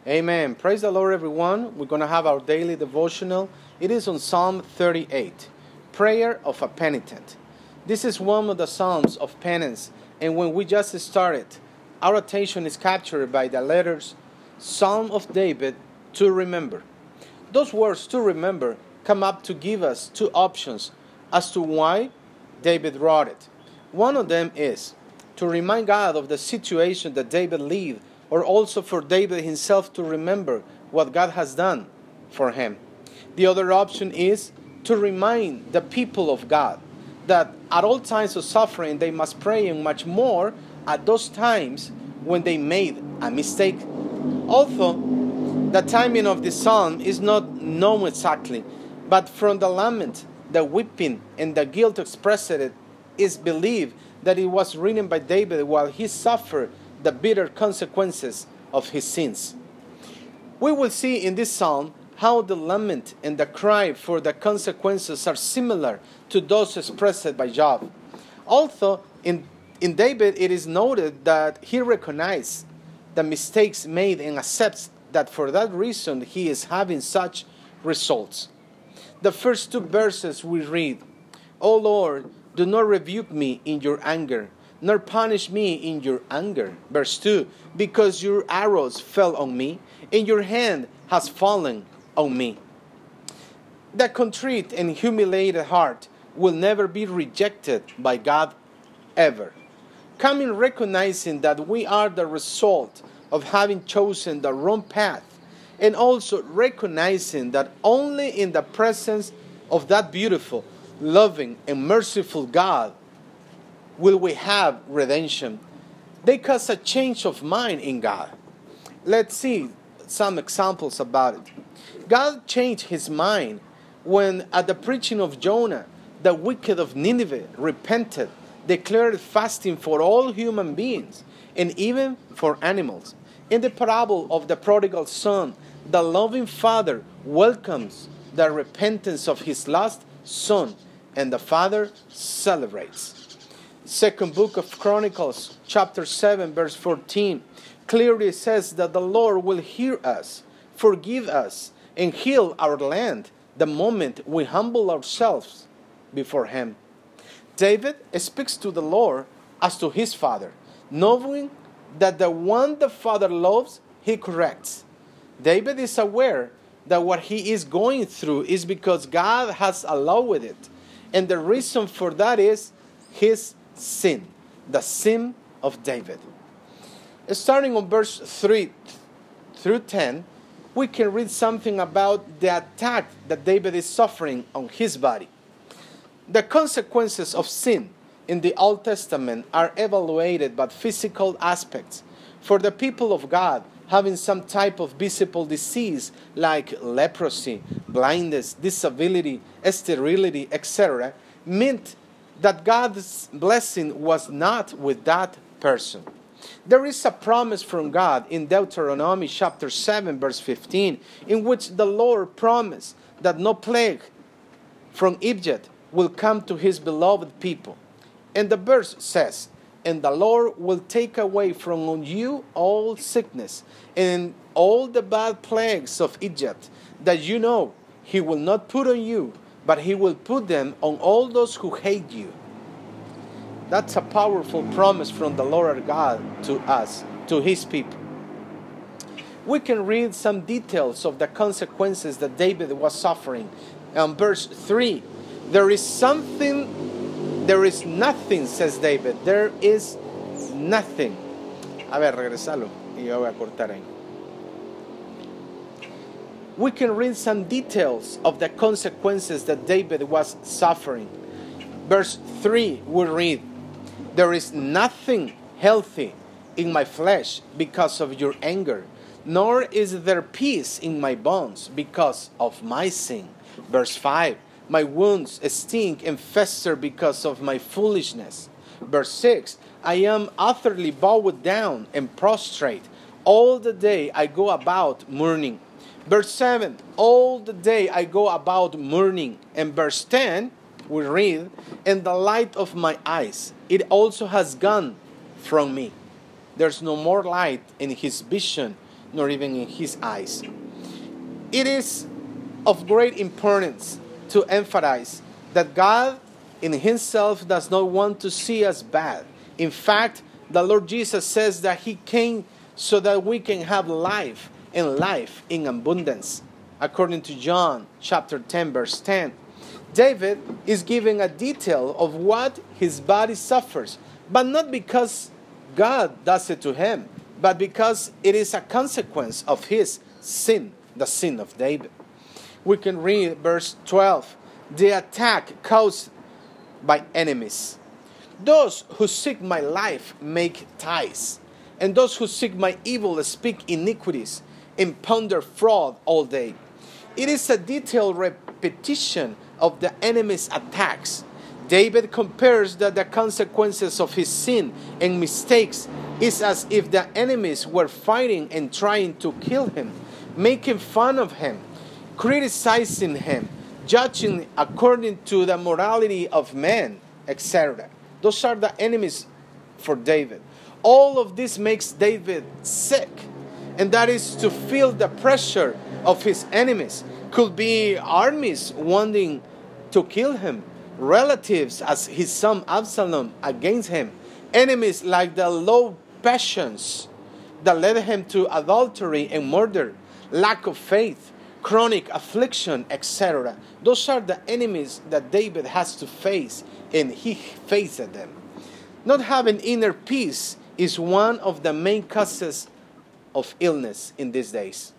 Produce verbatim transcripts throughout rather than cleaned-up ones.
Amen. Praise the Lord, everyone. We're going to have our daily devotional. It is on Psalm thirty-eight, Prayer of a Penitent. This is one of the Psalms of penance, and when we just started, our attention is captured by the letters Psalm of David, to remember. Those words, to remember, come up to give us two options as to why David wrote it. One of them is to remind God of the situation that David lived, or also for David himself to remember what God has done for him. The other option is to remind the people of God that at all times of suffering they must pray, and much more at those times when they made a mistake. Although the timing of this psalm is not known exactly, but from the lament, the weeping, and the guilt expressed, it is believed that it was written by David while he suffered the bitter consequences of his sins. We will see in this psalm how the lament and the cry for the consequences are similar to those expressed by Job. Also, in, in David, it is noted that he recognized the mistakes made and accepts that for that reason he is having such results. The first two verses we read, "O Lord, do not rebuke me in your anger, nor punish me in your anger." Verse two, "Because your arrows fell on me, and your hand has fallen on me." The contrite and humiliated heart will never be rejected by God, ever. Coming recognizing that we are the result of having chosen the wrong path, and also recognizing that only in the presence of that beautiful, loving, and merciful God will we have redemption. They cause a change of mind in God. Let's see some examples about it. God changed his mind when at the preaching of Jonah, the wicked of Nineveh repented, declared fasting for all human beings and even for animals. In the parable of the prodigal son, the loving father welcomes the repentance of his lost son, and the father celebrates. Second book of Chronicles, chapter seven, verse fourteen, clearly says that the Lord will hear us, forgive us, and heal our land the moment we humble ourselves before him. David speaks to the Lord as to his father, knowing that the one the father loves, he corrects. David is aware that what he is going through is because God has allowed it. And the reason for that is his sin, the sin of David. Starting on verse three through ten, we can read something about the attack that David is suffering on his body. The consequences of sin in the Old Testament are evaluated by physical aspects. For the people of God, having some type of visible disease like leprosy, blindness, disability, sterility, et cetera, meant that God's blessing was not with that person. There is a promise from God in Deuteronomy chapter seven, verse fifteen, in which the Lord promised that no plague from Egypt will come to his beloved people. And the verse says, "And the Lord will take away from you all sickness and all the bad plagues of Egypt, that you know he will not put on you, but he will put them on all those who hate you." That's a powerful promise from the Lord God to us, to his people. We can read some details of the consequences that David was suffering. On verse three, there is something, there is nothing, says David. There is nothing. A ver, regresalo. Y yo voy a cortar ahí. We can read some details of the consequences that David was suffering. Verse three, we read, "There is nothing healthy in my flesh because of your anger, nor is there peace in my bones because of my sin." Verse five, "My wounds stink and fester because of my foolishness." Verse six, "I am utterly bowed down and prostrate. All the day I go about mourning." Verse seven, "All the day I go about mourning." And verse ten, we read, "And the light of my eyes, it also has gone from me." There's no more light in his vision, nor even in his eyes. It is of great importance to emphasize that God in himself does not want to see us bad. In fact, the Lord Jesus says that he came so that we can have life, and life in abundance. According to John chapter ten, verse ten. David is giving a detail of what his body suffers, but not because God does it to him, but because it is a consequence of his sin, the sin of David. We can read verse twelve. The attack caused by enemies. Those who seek my life make ties, and those who seek my evil speak iniquities and ponder fraud all day. It is a detailed repetition of the enemy's attacks. David compares that the consequences of his sin and mistakes is as if the enemies were fighting and trying to kill him, making fun of him, criticizing him, judging according to the morality of men, et cetera. Those are the enemies for David. All of this makes David sick, and that is to feel the pressure of his enemies. Could be armies wanting to kill him, relatives as his son Absalom against him, enemies like the low passions that led him to adultery and murder, lack of faith, chronic affliction, et cetera. Those are the enemies that David has to face, and he faced them. Not having inner peace is one of the main causes of illness in these days.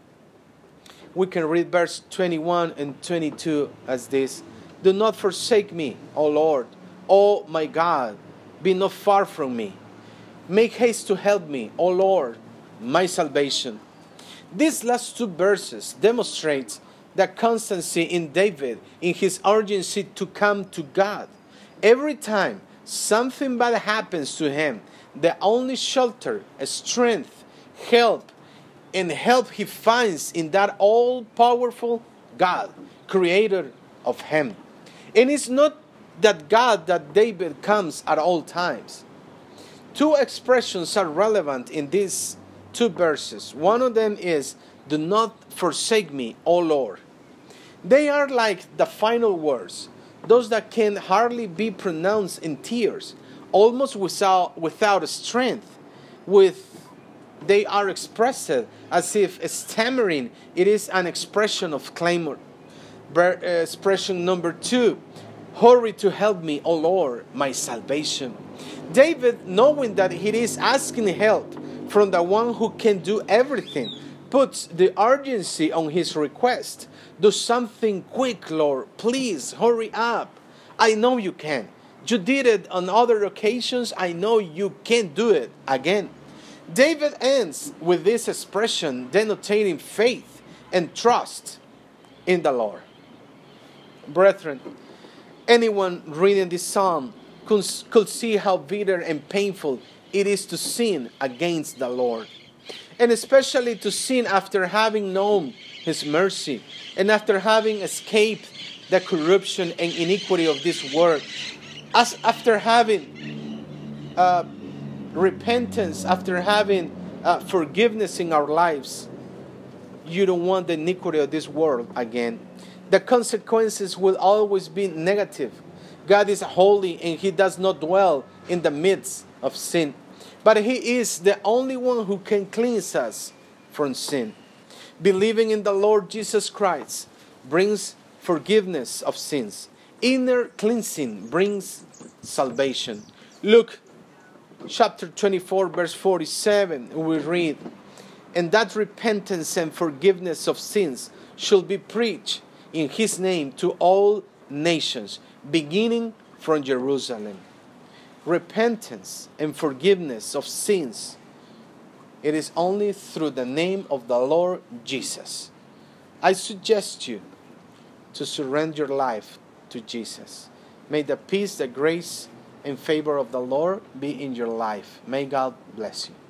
We can read verse twenty-one and twenty-two as this. Do not forsake me, O Lord, O my God, be not far from me. Make haste to help me, O Lord, my salvation. These last two verses demonstrate the constancy in David in his urgency to come to God. Every time something bad happens to him, the only shelter, strength, help, and help he finds in that all-powerful God, creator of him. And it's not that God that David comes at all times. Two expressions are relevant in these two verses. One of them is, do not forsake me, O Lord. They are like the final words, those that can hardly be pronounced in tears, almost without, without strength. With They are expressed as if stammering. It is an expression of clamor. Expression number two, hurry to help me, O Lord, my salvation. David, knowing that he is asking help from the one who can do everything, puts the urgency on his request. Do something quick, Lord. Please, hurry up. I know you can. You did it on other occasions. I know you can do it again. David ends with this expression denoting faith and trust in the Lord. Brethren, anyone reading this psalm could, could see how bitter and painful it is to sin against the Lord. And especially to sin after having known His mercy and after having escaped the corruption and iniquity of this world. As after having uh, repentance, after having uh, forgiveness in our lives, you don't want the iniquity of this world again. The consequences will always be negative. God is holy and He does not dwell in the midst of sin. But He is the only one who can cleanse us from sin. Believing in the Lord Jesus Christ brings forgiveness of sins. Inner cleansing brings salvation. Luke chapter twenty-four, verse forty-seven, we read, and that repentance and forgiveness of sins should be preached in His name to all nations, beginning from Jerusalem. Repentance and forgiveness of sins, it is only through the name of the Lord Jesus. I suggest you to surrender your life to Jesus. May the peace, the grace, and favor of the Lord be in your life. May God bless you.